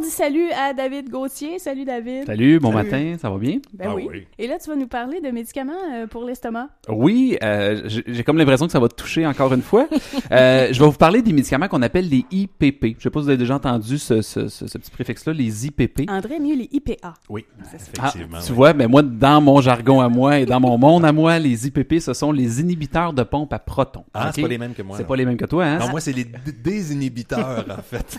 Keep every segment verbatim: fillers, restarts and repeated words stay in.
dit salut à David Gauthier. Salut David. Salut, bon Salut. matin, ça va bien? Ben Ah oui. oui. Et là, tu vas nous parler de médicaments euh, pour l'estomac. Oui, euh, j'ai j'ai comme l'impression que ça va te toucher encore une fois. euh, je vais vous parler des médicaments qu'on appelle les I P P. Je sais pas si vous avez déjà entendu ce, ce, ce, ce petit préfixe-là, les I P P. André, mieux les I P A. Oui, Ah, effectivement. tu oui. vois, ben moi, dans mon jargon à moi et dans mon monde à moi, les I P P, ce sont les inhibiteurs de pompe à protons. Ah, OK? c'est pas les mêmes que moi. C'est non. pas les mêmes que toi, hein? Non, moi, c'est les d- désinhibiteurs, en fait.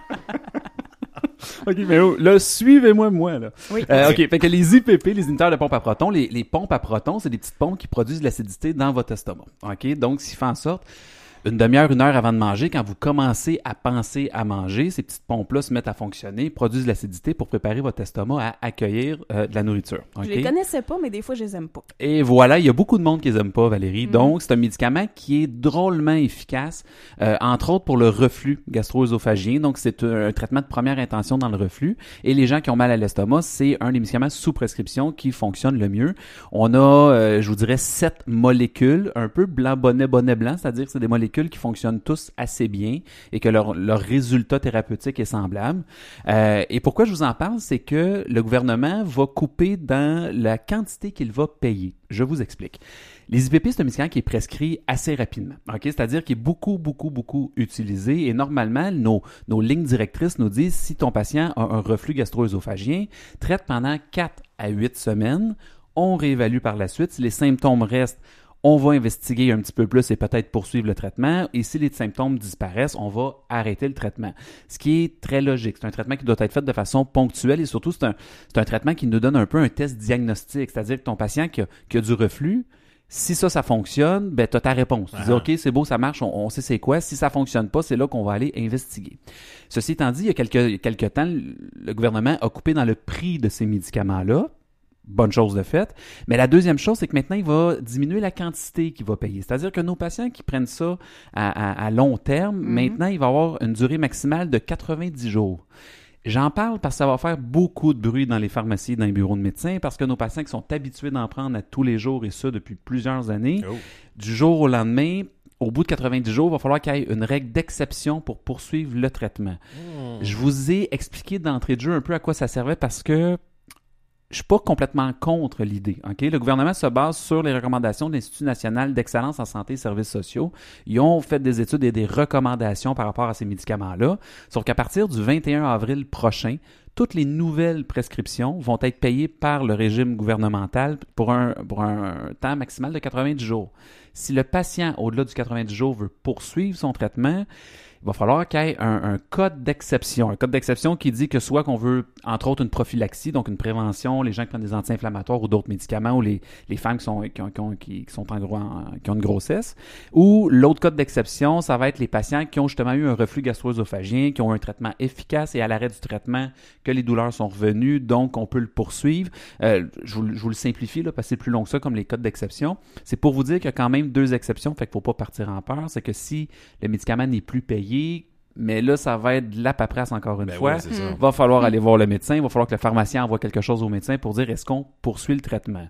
OK, mais oh, là, suivez-moi, moi, là. Oui. Euh, OK, fait que les I P P, les inhibiteurs de pompe à protons, les, les pompes à protons, c'est des petites pompes qui produisent de l'acidité dans votre estomac. OK? Donc, ce qui fait en sorte, une demi-heure, une heure avant de manger, quand vous commencez à penser à manger, ces petites pompes-là se mettent à fonctionner, produisent de l'acidité pour préparer votre estomac à accueillir euh, de la nourriture. Je OK? les connaissais pas, mais des fois, je les aime pas. Et voilà, il y a beaucoup de monde qui les aime pas, Valérie. Mhm. Donc, c'est un médicament qui est drôlement efficace, euh, entre autres pour le reflux gastro-œsophagien. Donc, c'est un, un traitement de première intention dans le reflux. Et les gens qui ont mal à l'estomac, c'est un des médicaments sous prescription qui fonctionne le mieux. On a, euh, je vous dirais, sept molécules, un peu blanc, bonnet, bonnet, blanc, c'est-à-dire que c'est des molécules qui fonctionnent tous assez bien et que leur, leur résultat thérapeutique est semblable. Euh, et pourquoi je vous en parle, c'est que le gouvernement va couper dans la quantité qu'il va payer. Je vous explique. Les I P P, c'est un médicament qui est prescrit assez rapidement. Ok, c'est-à-dire qu'il est beaucoup, beaucoup, beaucoup utilisé et normalement, nos, nos lignes directrices nous disent si ton patient a un reflux gastro-œsophagien, traite pendant quatre à huit semaines, on réévalue par la suite. Si les symptômes restent, on va investiguer un petit peu plus et peut-être poursuivre le traitement. Et si les symptômes disparaissent, on va arrêter le traitement. Ce qui est très logique. C'est un traitement qui doit être fait de façon ponctuelle et surtout, c'est un, c'est un traitement qui nous donne un peu un test diagnostique. C'est-à-dire que ton patient qui a, qui a du reflux, si ça, ça fonctionne, ben, tu as ta réponse. Tu dis, Ah. OK, c'est beau, ça marche, on, on sait c'est quoi. Si ça fonctionne pas, c'est là qu'on va aller investiguer. Ceci étant dit, il y a quelques, il y a quelques temps, le gouvernement a coupé dans le prix de ces médicaments-là. Bonne chose de fait. Mais la deuxième chose, c'est que maintenant, il va diminuer la quantité qu'il va payer. C'est-à-dire que nos patients qui prennent ça à, à, à long terme, Mhm. maintenant, il va avoir une durée maximale de quatre-vingt-dix jours. J'en parle parce que ça va faire beaucoup de bruit dans les pharmacies et dans les bureaux de médecins parce que nos patients qui sont habitués d'en prendre à tous les jours et ça depuis plusieurs années, Oh. du jour au lendemain, au bout de quatre-vingt-dix jours, il va falloir qu'il y ait une règle d'exception pour poursuivre le traitement. Hmm. Je vous ai expliqué d'entrée de jeu un peu à quoi ça servait parce que je suis pas complètement contre l'idée. Ok, le gouvernement se base sur les recommandations de l'Institut national d'excellence en santé et services sociaux. Ils ont fait des études et des recommandations par rapport à ces médicaments-là. Sauf qu'à partir du vingt et un avril prochain, toutes les nouvelles prescriptions vont être payées par le régime gouvernemental pour un, pour un temps maximal de quatre-vingt-dix jours. Si le patient, au-delà du quatre-vingt-dix jours, veut poursuivre son traitement, il va falloir qu'il y ait un, un code d'exception. Un code d'exception qui dit que soit qu'on veut, entre autres, une prophylaxie, donc une prévention, les gens qui prennent des anti-inflammatoires ou d'autres médicaments, ou les, les femmes qui sont, qui ont, qui ont, qui, qui sont en gros, en- qui ont une grossesse. Ou l'autre code d'exception, ça va être les patients qui ont justement eu un reflux gastro-œsophagien, qui ont un traitement efficace et à l'arrêt du traitement, que les douleurs sont revenues, donc on peut le poursuivre. Euh, je, vous, je vous le simplifie, là, parce que c'est plus long que ça, comme les codes d'exception. C'est pour vous dire qu'il y a quand même deux exceptions, fait qu'il ne faut pas partir en peur. C'est que si le médicament n'est plus payé, mais là, ça va être de la paperasse encore une Ben fois. oui, c'est ça. Il va falloir aller voir le médecin, il va falloir que le pharmacien envoie quelque chose au médecin pour dire est-ce qu'on poursuit le traitement.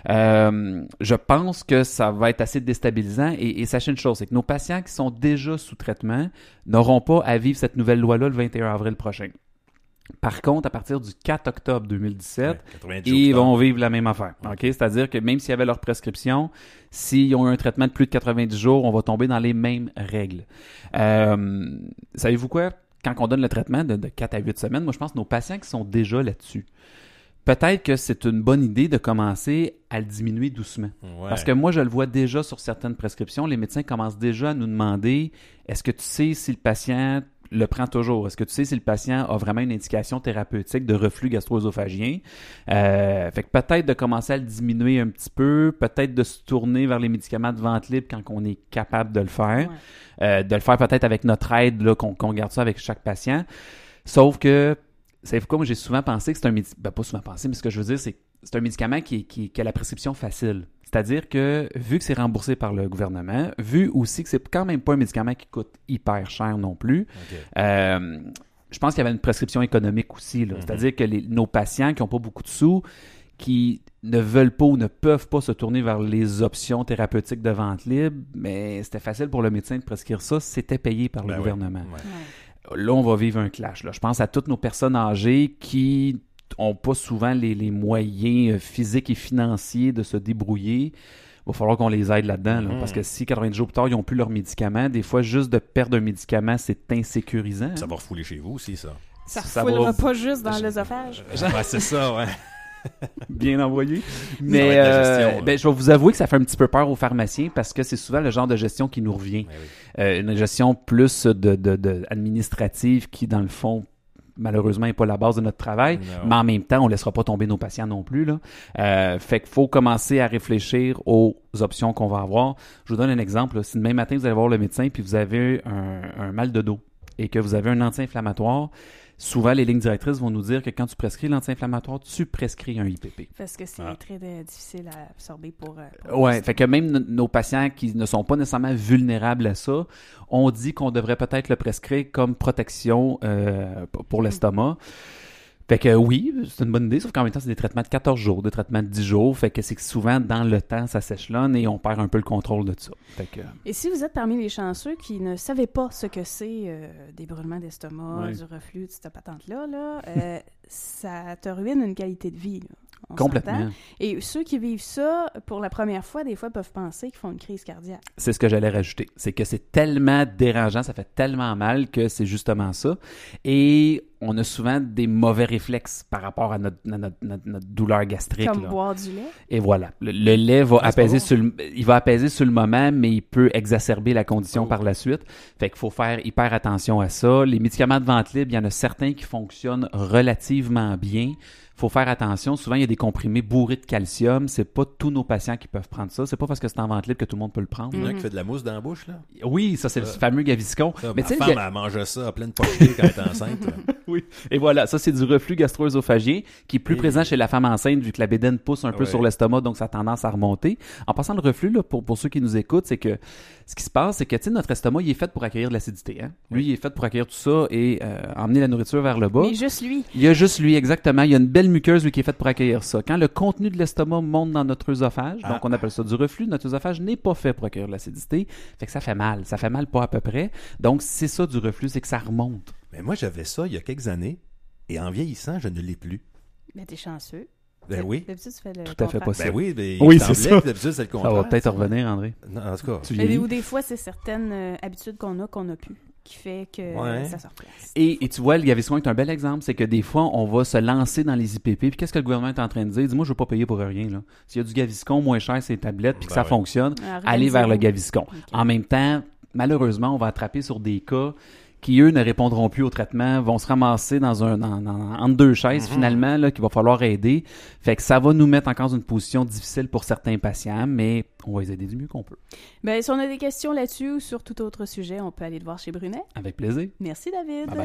Euh, je pense que ça va être assez déstabilisant et, et sachez une chose, c'est que nos patients qui sont déjà sous traitement n'auront pas à vivre cette nouvelle loi-là le vingt et un avril prochain. Par contre, à partir du quatre octobre deux mille dix-sept, Ouais, quatre-vingt-dix jours ils plus tard. vont vivre la même affaire. OK? C'est-à-dire que même s'il y avait leur prescription, s'ils ont eu un traitement de plus de quatre-vingt-dix jours, on va tomber dans les mêmes règles. Euh, savez-vous quoi? Quand on donne le traitement de, de quatre à huit semaines, moi, je pense que nos patients qui sont déjà là-dessus, peut-être que c'est une bonne idée de commencer à le diminuer doucement. Ouais. Parce que moi, je le vois déjà sur certaines prescriptions, les médecins commencent déjà à nous demander est-ce que tu sais si le patient le prend toujours? Est-ce que tu sais si le patient a vraiment une indication thérapeutique de reflux gastro-œsophagien? Euh, fait que peut-être de commencer à le diminuer un petit peu, peut-être de se tourner vers les médicaments de vente libre quand on est capable de le faire. Ouais. Euh, de le faire peut-être avec notre aide, là, qu'on, qu'on garde ça avec chaque patient. Sauf que, savez-vous quoi, moi j'ai souvent pensé que c'est un médicament, ben pas souvent pensé, mais ce que je veux dire, c'est que c'est un médicament qui, qui, qui a la prescription facile. C'est-à-dire que, vu que c'est remboursé par le gouvernement, vu aussi que c'est quand même pas un médicament qui coûte hyper cher non plus, Ok. euh, je pense qu'il y avait une prescription économique aussi. Là. Mhm. C'est-à-dire que les, nos patients qui n'ont pas beaucoup de sous, qui ne veulent pas ou ne peuvent pas se tourner vers les options thérapeutiques de vente libre, mais c'était facile pour le médecin de prescrire ça, c'était payé par le Ben oui. gouvernement. Ouais. Ouais. là, on va vivre un clash. Là. Je pense à toutes nos personnes âgées qui ont pas souvent les, les moyens physiques et financiers de se débrouiller. Il va falloir qu'on les aide là-dedans, là, Mmh. parce que si quatre-vingt-dix jours plus tard, ils n'ont plus leurs médicaments, des fois, juste de perdre un médicament, c'est insécurisant. Ça va refouler chez vous aussi, ça. Ça Ça refoulera va- pas juste dans l'œsophage. Ouais, c'est ça, ouais. Bien envoyé. va Mais être la euh, gestion, là. ben, je vais vous avouer que ça fait un petit peu peur aux pharmaciens parce que c'est souvent le genre de gestion qui nous revient. Ouais, oui. Euh, une gestion plus de, de, de administrative qui, dans le fond, malheureusement, n'est pas la base de notre travail. Non. Mais en même temps, on ne laissera pas tomber nos patients non plus. Là. Euh, fait qu'il faut commencer à réfléchir aux options qu'on va avoir. Je vous donne un exemple. Là. Si demain matin, vous allez voir le médecin puis vous avez un, un mal de dos et que vous avez un anti-inflammatoire, souvent, les lignes directrices vont nous dire que quand tu prescris l'anti-inflammatoire, tu prescris un I P P. Parce que c'est Ah. très euh, difficile à absorber pour... euh, pour Ouais, le fait que même n- nos patients qui ne sont pas nécessairement vulnérables à ça, on dit qu'on devrait peut-être le prescrire comme protection euh, p- pour l'estomac. Fait que oui, c'est une bonne idée, sauf qu'en même temps, c'est des traitements de quatorze jours, des traitements de dix jours. Fait que c'est que souvent, dans le temps, ça s'échelonne et on perd un peu le contrôle de ça. Fait que, Et si vous êtes parmi les chanceux qui ne savaient pas ce que c'est euh, des brûlements d'estomac, Ouais. du reflux, de cette patente-là, là, euh, ça te ruine une qualité de vie. Là. On complètement. s'entend. Et ceux qui vivent ça pour la première fois, des fois, peuvent penser qu'ils font une crise cardiaque. C'est ce que j'allais rajouter. C'est que c'est tellement dérangeant, ça fait tellement mal que c'est justement ça. Et on a souvent des mauvais réflexes par rapport à notre, à notre, notre, notre douleur gastrique. Comme là. boire du lait. Et voilà. Le, le lait va Ah, c'est apaiser pas bon. sur le, il va apaiser sur le moment, mais il peut exacerber la condition Oh. par la suite. Fait qu'il faut faire hyper attention à ça. Les médicaments de vente libre, il y en a certains qui fonctionnent relativement bien. Faut faire attention. Souvent, il y a des comprimés bourrés de calcium. C'est pas tous nos patients qui peuvent prendre ça. C'est pas parce que c'est en vente libre que tout le monde peut le prendre. Il y en a un Mhm. qui fait de la mousse dans la bouche, là. Oui, ça, c'est le Euh, fameux Gaviscon. Ça, Mais ma tu sais, femme, le ga- elle mange ça à pleine pochée quand elle est enceinte. là. Oui. Et voilà, ça c'est du reflux gastro-œsophagien qui est plus Et- présent chez la femme enceinte vu que la bédaine pousse un peu Ouais. sur l'estomac, donc ça a tendance à remonter. En passant, le reflux, là, pour, pour ceux qui nous écoutent, c'est que ce qui se passe, c'est que tu sais, notre estomac, il est fait pour accueillir de l'acidité. Hein? Lui, il est fait pour accueillir tout ça et euh, emmener la nourriture vers le bas. Mais juste lui. Il y a juste lui, exactement. Il y a une belle muqueuse, lui, qui est faite pour accueillir ça. Quand le contenu de l'estomac monte dans notre œsophage, Ah. donc on appelle ça du reflux, notre œsophage n'est pas fait pour accueillir de l'acidité. Fait que ça fait mal. Ça fait mal pas à peu près. Donc, c'est ça du reflux, c'est que ça remonte. Mais moi, j'avais ça il y a quelques années, et en vieillissant, je ne l'ai plus. Mais t'es chanceux. Ben oui. D'habitude, tu fais le Tout à fait contraire. possible. Ben oui, mais Oui, il c'est semblait ça. que d'habitude, c'est le Ça contraire. va peut-être ça. revenir, André. Non, en tout cas. Tu Mais vieillis. ou des fois, c'est certaines euh, habitudes qu'on a qu'on n'a plus qui fait que Ouais. ça se replace. Et, et tu vois, le Gaviscon est un bel exemple, c'est que des fois, on va se lancer dans les I P P, puis qu'est-ce que le gouvernement est en train de dire? Dis-moi, je veux pas payer pour rien, là. S'il y a du Gaviscon moins cher, c'est les tablettes, puis que Ben ça ouais. fonctionne, Alors, allez vers le organisez-vous. Gaviscon. Ok. En même temps, malheureusement, on va attraper sur des cas qui, eux, ne répondront plus au traitement, vont se ramasser dans un, dans, dans- entre deux chaises, Mhm. finalement, là, qu'il va falloir aider. Fait que ça va nous mettre encore dans une position difficile pour certains patients, mais on va les aider du mieux qu'on peut. Ben, si on a des questions là-dessus ou sur tout autre sujet, on peut aller le voir chez Brunet. Avec plaisir. Merci, David. Bye bye.